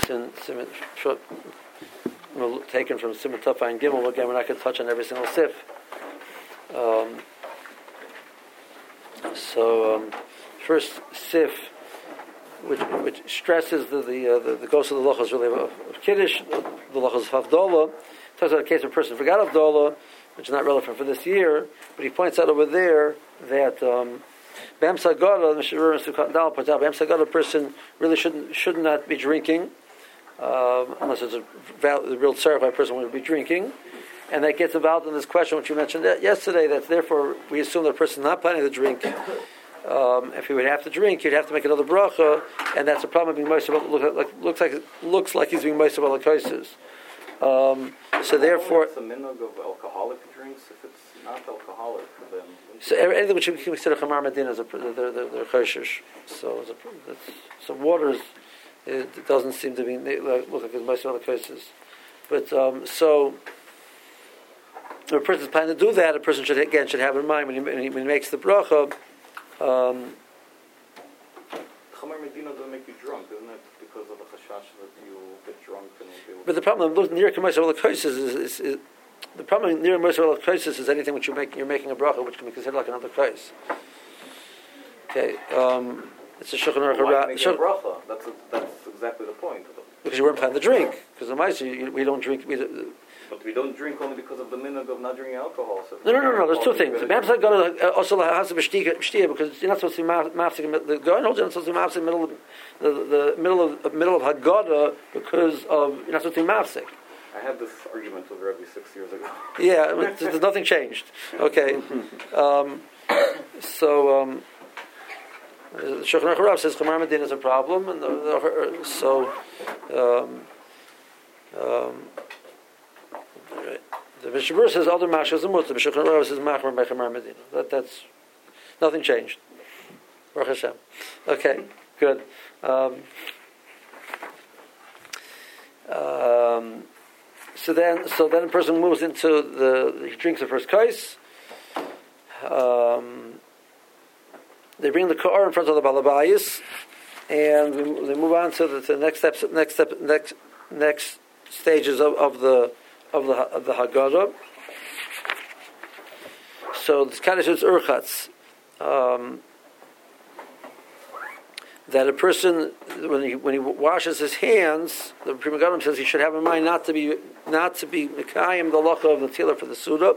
taken from Simon Tafa and Gimel. Again, we're not going to touch on every single sif. First sif, which stresses the ghost of the lochos really of Kiddush, the lochos of Havdalah. Talks about a case of a person forgot Havdalah, which is not relevant for this year, but he points out over there that B'am Sagada, the Mishnah Sukkot Dal points out, B'am Sagada, a person really should not be drinking, unless it's a real certified person would be drinking. And that gets involved in this question, which you mentioned yesterday, that therefore we assume that a person is not planning to drink. If he would have to drink, he'd have to make another bracha, and that's a problem of being moist about, looks like he's being moist about lakosis. So therefore, it's a minhag of alcoholic drinks. If it's not alcoholic, then so anything which we consider chamar medina is they're choshish. So water it doesn't seem to be look like it's moist about lakosis. But so if a person is planning to do that, a person should have in mind when he makes the bracha. Chamar medina doesn't make you drunk, isn't it? Because of the chashash that you get drunk and won't be able to. But the problem near Kamois is the problem near Kamois is anything which you're making a bracha which can be considered like another kais. Okay, it's a Shulchan Aruch. Why make a bracha? That's exactly the point. Because you weren't planning to drink. Because the mice we don't drink. But we don't drink only because of the minhag of not drinking alcohol. So No. There's two things. The Bam Sagada also has a b'shtia because you're not supposed to be mafsik. The Gaon holds you're not supposed to be mafsik the middle of Haggadah because of you're not supposed to be mafsik. I had this argument with Rebbe 6 years ago. Yeah, there's nothing changed. Okay, so the Shulchan Aruch says Chamar Medina is a problem, and the Mishnah Berurah says other mashas is a mutzah. The Shulchan Aruch says machmer by Chamar Medina. That's nothing changed. Baruch Hashem. Okay, good. So then a person moves into he drinks the first kais. They bring the car in front of the balabayis, and they move on to the next stages of the Haggadah. So this Kaddish is urchatz. That a person, when he washes his hands, the Pri Megadim says he should have in mind not to be mekayim the halacha of the tila for the suda.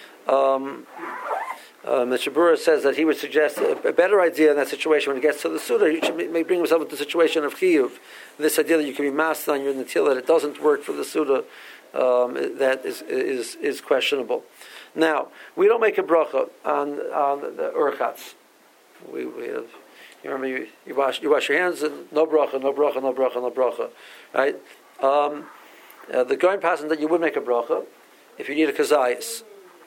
Mr. Berurah says that he would suggest a better idea in that situation when he gets to the suda. You should bring himself into the situation of chiyuv. This idea that you can be master on your netila, that it doesn't work for the suda, that is questionable. Now we don't make a bracha on the urchatz. We have. You remember you wash your hands and no bracha, right? The going passing that you would make a bracha if you need a kazayis.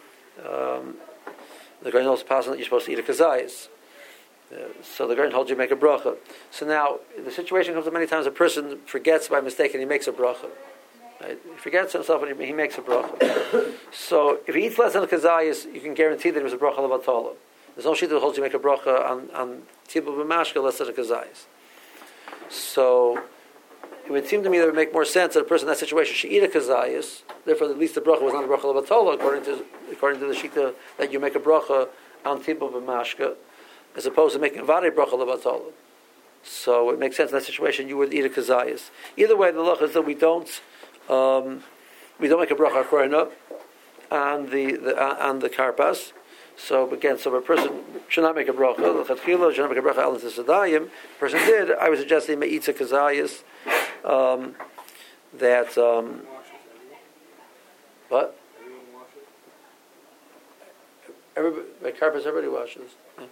The going also passing that you're supposed to eat a kazayis. So the going holds you make a bracha. So now the situation comes up many times a person forgets by mistake and he makes a bracha. Right? He forgets himself and he makes a bracha. So if he eats less than a kazayis, you can guarantee that it was a bracha levatala. There's no sheet that holds you make a bracha on tibul b'mashka less than a kazayis. So it would seem to me that it would make more sense that a person in that situation should eat a kazayis. Therefore, at least the bracha was not a bracha levatala, according to the shita that you make a bracha on tibul b'mashka, as opposed to making a vade bracha levatala. So it makes sense in that situation you would eat a kazayis. Either way, the law is that we don't make a bracha akorina on the karpas. So again, a person should not make a bracha. The chatchila should not make a bracha al nesadayim. The person did. I would suggest he may eat a kazayis. What? By karpas, everybody washes.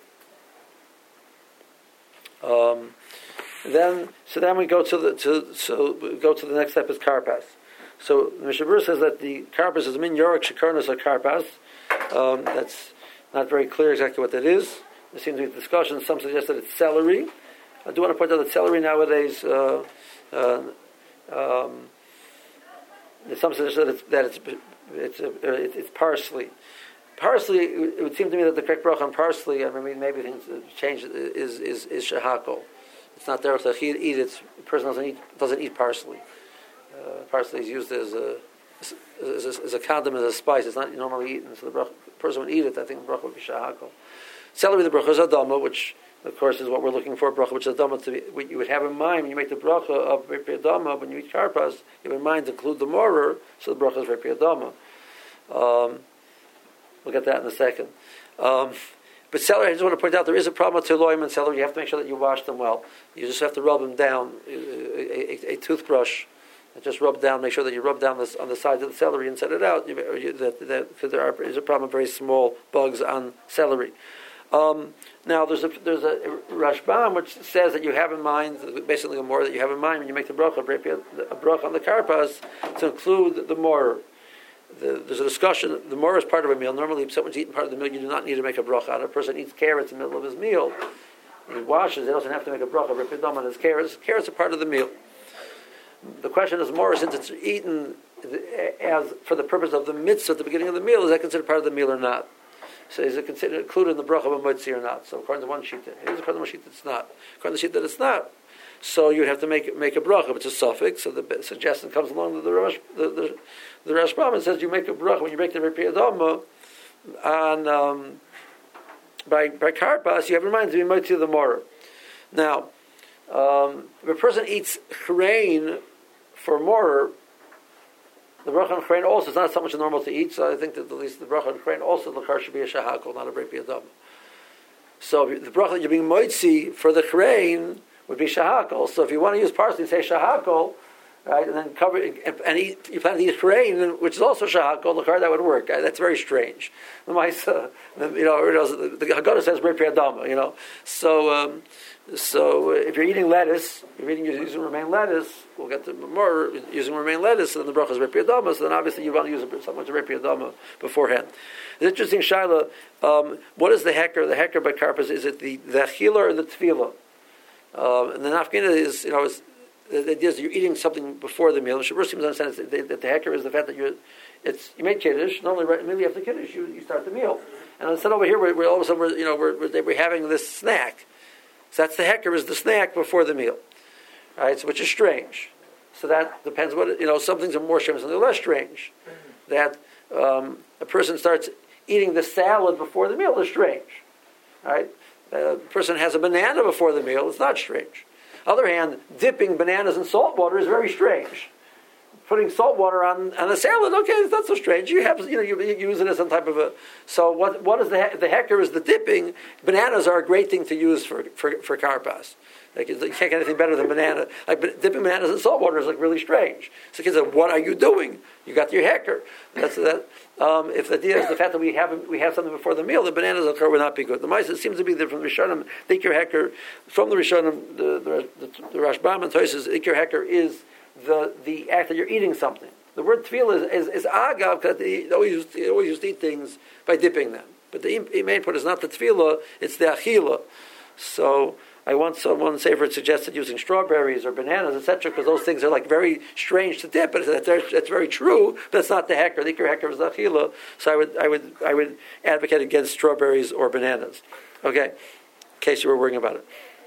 Then we go to the next step is karpas. So the Mishnah Berurah says that the karpas is min yorik shekarnas or karpas. That's not very clear exactly what that is. There seems to be discussion. Some suggest that it's celery. I do want to point out that celery nowadays. Some suggest that it's parsley. Parsley. It would seem to me that the correct bracha on parsley. I mean, maybe things change. Is shehakol. It's not derech to eat it. The person doesn't eat parsley. Parsley is used as a condiment, as a spice. It's not normally eaten. So the person would eat it. I think the bracha would be shahakol. Celery, the bracha is adama, which of course is what we're looking for. Bracha, which is adama, to be, what you would have in mind when you make the bracha of repi adama. When you eat karpas, you have in mind to include the morer. So the bracha is repi adama. We'll get that in a second. But celery, I just want to point out, there is a problem with teloim and celery. You have to make sure that you wash them well. You just have to rub them down. A toothbrush, just rub down. Make sure that you rub down this on the sides of the celery and set it out. Because there is a problem with very small bugs on celery. Now there's a Rashbam which says that you have in mind, basically more that you have in mind when you make the bracha, a bracha on the karpas, to include the morer. There's a discussion. The morer is part of a meal. Normally, if someone's eating part of the meal, you do not need to make a bracha out. A person eats carrots in the middle of his meal. He washes. He doesn't have to make a bracha. Ripidam on his carrots. Carrots are part of the meal. The question is more, since it's eaten as for the purpose of the mitzvah at the beginning of the meal, is that considered part of the meal or not? So is it considered included in the bracha of a motzi or not? So according to one shita, it is. According to one shita, it's not. According to the shita, it's not. So you have to make a bracha, which is a suffix. So the suggestion comes along with the Rashbam and says you make a bracha when you make the repi adama on by karpas. You have in mind to be motzi the morer. Now, if a person eats chrein for morer, the bracha on chrein also is not so much normal to eat. So I think that at least the bracha on chrein also the l'char should be a shahakol, not a repi adama. So the bracha that you're being motzi for the chrein would be shahakol. So if you want to use parsley, say shahakol, right, and then cover it, and eat, you plan to eat chrein, which is also shahakol, l'char, that would work. That's very strange. The Maisa, the Haggadah says repi adama, So if you're eating lettuce, you're using romaine lettuce, we'll get to more using romaine lettuce, and then the bracha is repi adama, so then obviously you want to use something to repi adama beforehand. It's interesting, Shaila, what is the hecker? The hecker by karpas, is it the achila or the tefillah? And the nafkina is, the idea is you're eating something before the meal. The Shabbos seems to understand that the hecker is the fact that you made kiddush. Normally, right immediately after kiddush, you start the meal. And instead over here, we're all of a sudden we're having this snack. So that's the hecker, is the snack before the meal, right? So which is strange. So that depends some things are more strange, some things are less strange. That a person starts eating the salad before the meal is strange, right? A person has a banana before the meal, it's not strange. On the other hand, dipping bananas in salt water is very strange. Putting salt water on a salad, okay, it's not so strange. You use it as some type of a. So what is the hecker is the dipping. Bananas are a great thing to use for karpas. Like you can't get anything better than banana. Like dipping bananas in salt water is like really strange. So kids say, "What are you doing? You got your hecker." That's that. If the idea is the fact that we have something before the meal, the bananas would not be good. The mice, it seems to be that from the Rishonim, the Iker hecker from the Rishonim, the Rashbam and Tosfos, Iker hecker is the act that you're eating something. The word tefillah is agav, because they always used to eat things by dipping them. But the main point is not the tefillah, it's the achila. So I once someone Sefer suggested using strawberries or bananas, etc., because those things are like very strange to dip. But that's very true. But it's not the hecker. The ikar hecker is the achila. So I would advocate against strawberries or bananas. Okay, in case you were worrying about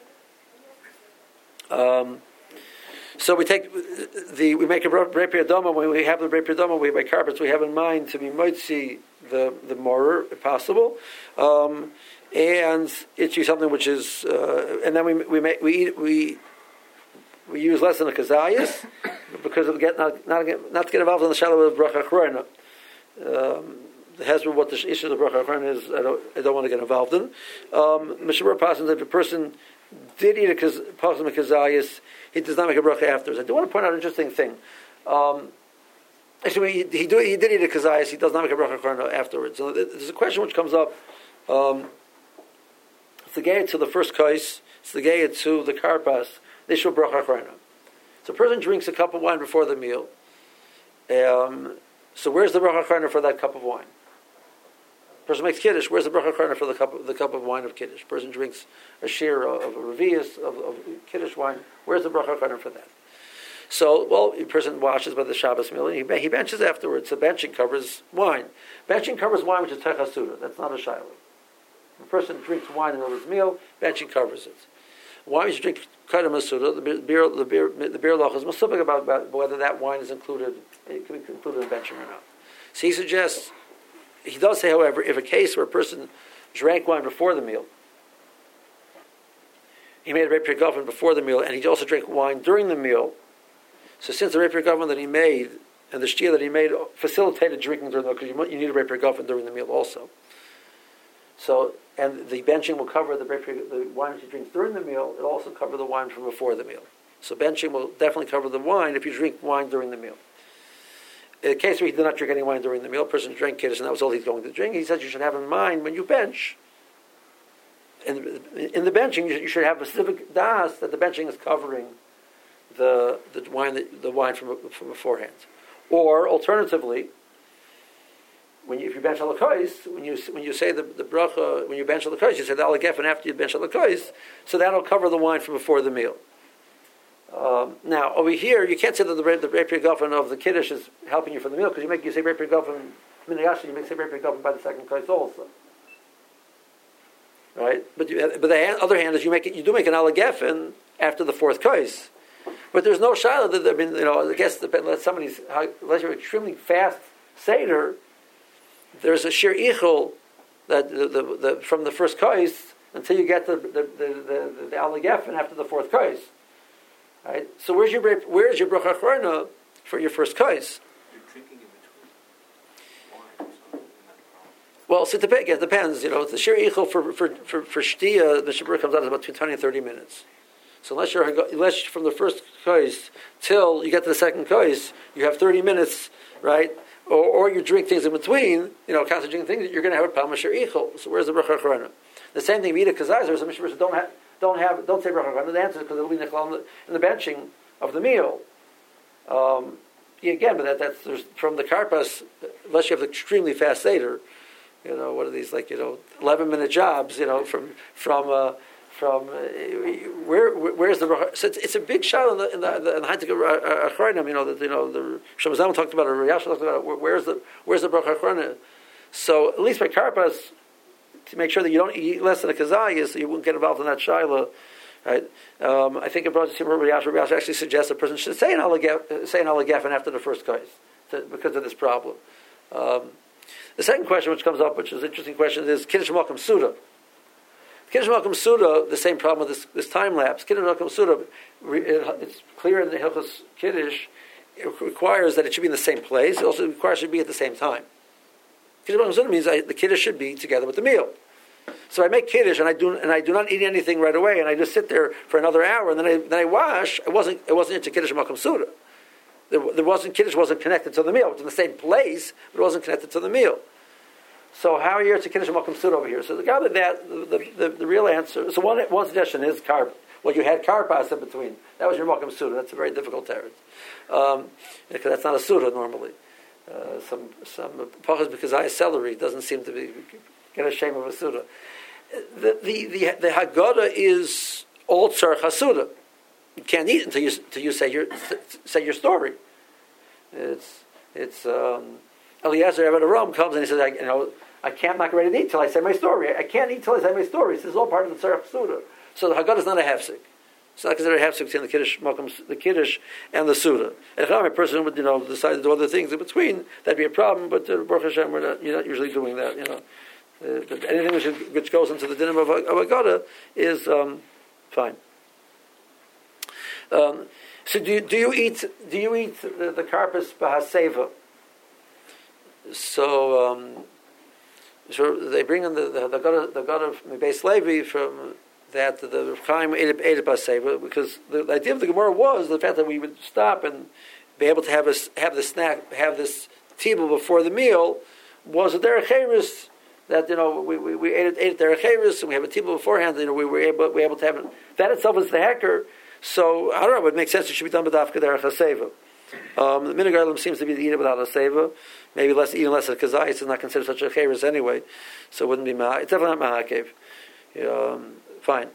it. So we make a repi adama. When we have the repi adama, we make carpets. We have in mind to be motzi the morer, if possible, and it's something which is, and then we use less than a kazayas because of not to get involved in the shalom of bracha achrona. The Hezbollah, what the issue of the bracha achrona is, I don't want to get involved in. Mishabur passes if a person did eat a kazayas, he does not make a bracha afterwards. I do want to point out an interesting thing. Actually, he did eat a kazayas, he does not make a bracha afterwards. So there's a question which comes up. It's the gaya to the first kais, it's the gaya to the karpas, they show bracha achrona. So a person drinks a cup of wine before the meal. So where's the bracha achrona for that cup of wine? Person makes kiddush. Where's the bracha achrona for the cup of wine of kiddush? Person drinks a share of a revius of kiddush wine. Where's the bracha achrona for that? So, a person washes by the Shabbos meal, and he benches afterwards. So benching covers wine. Benching covers wine, which is techasuda. That's not a shiloh. A person drinks wine in the middle of his meal, benching covers it. wine you should drink Kaidam Masuda, the beer loch is musubik about whether that wine is included. It can be included in benching or not. So he suggests. He does say, however, if a case where a person drank wine before the meal, he made a Rei Pirgafen before the meal, and he also drank wine during the meal. So since the Rei Pirgafen that he made and the shtia that he made facilitated drinking during the meal, because you need a Rei Pirgafen during the meal also. So, and the benching will cover the wine that you drink during the meal. It'll also cover the wine from before the meal. So benching will definitely cover the wine if you drink wine during the meal. In a case where he did not drink any wine during the meal, a person drank kiddush and that was all he's going to drink, he said you should have in mind when you bench. In the benching, you should have a specific das that the benching is covering the wine from beforehand. Or alternatively, if you bench alakais, when you say the bracha, when you bench alakais, you say the alagefen after you bench alakais, so that'll cover the wine from before the meal. Now over here, you can't say that the Rei Pirgafen of the kiddush is helping you for the meal because you say Rei Pirgafen minayashi, you say Rei Pirgafen by the second kais also, right? But the other hand is you do make an alagefen after the fourth kais, but there's no shaila that I guess unless you're extremely fast seder, there's a shir ichul that the from the first kais until you get the alagefen after the fourth kais. Right? So where's your bracha achrona for your first kais? You're drinking in between wine, so well, so it depends. The shir ichel for shtia, the shibur comes out about between 20 and 30 minutes. So unless from the first kais till you get to the second kais, you have 30 minutes, right? Or you drink things in between, constantly drinking things, you're going to have a problem with shir ichel. So where's the bracha achrona? The same thing, Vida Kazai, there's some shibur don't say bracha achrona. The answer is because it'll be nichal in the benching of the meal. Again, but that's from the karpas. Unless you have extremely fast seder, what are these 11-minute jobs? From where's the bracha? So it's a big shot in the Haitik Achronim. The Shemazam talked about it. Rayash talked about it. Where's the bracha achrona? So at least by karpas, to make sure that you don't eat less than a kazayis, so you won't get involved in that shaila, right? I think Rayash actually suggests a person should say an alagefen after the first kais because of this problem. The second question which comes up, which is an interesting question, is Kiddush Malkum Suda. Kiddush Malkum Suda, the same problem with this time lapse. Kiddush Malkum Suda, it's clear in the Hilchos Kiddush, it requires that it should be in the same place. It also requires it should be at the same time. Kiddush Malkum Suda means the Kiddush should be together with the meal. So I make Kiddush and I do not eat anything right away, and I just sit there for another hour, and then I wash. It wasn't into Kiddush Malkum Suda. Kiddush wasn't connected to the meal. It was in the same place, but it wasn't connected to the meal. So how are you to Kiddush Malkum Suda over here? So the guy with that, the real answer. So one suggestion is carb. Well, you had karpas in between. That was your Malkum Suda. That's a very difficult teretz, because that's not a Suda normally. Some pachas because I celery doesn't seem to be get a shame of a Suda. The Haggadah is all tzarech hasuda. You can't eat until you say your story. It's Eliezer Eved Aram comes and he says, I can't not ready to eat till I say my story. I can't eat till I say my story. This is all part of the tzarech hasuda. So the Haggadah is not a hefsek. It's not considered a hefsek between the Kiddush and the Suda. And if a person would decide to do other things in between, that'd be a problem. But Baruch Hashem, you're not usually doing that. Anything which goes into the dinim of Haggadah is fine. So do you eat the karpas b'haseva? So they bring in the god of Beis Levi from that the Chaim ate b'haseva, because the idea of the Gemara was the fact that we would stop and be able to have this table before the meal was a derech cheres that we ate derech cheres and we have a table beforehand. We were able to have it. That itself is the hacker. So I don't know. It would make sense. It should be done with dafka derech haseva. The minhag olam seems to be to eat it without a seva. Maybe eating less of kazayis is not considered such a cheres anyway. So it wouldn't be it's definitely not mahakev. Fine.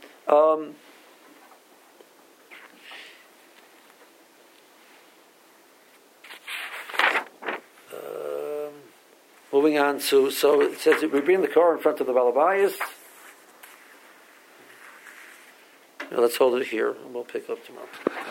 Moving on to, so it says we bring the car in front of the balabayas. Now let's hold it here, and we'll pick up tomorrow.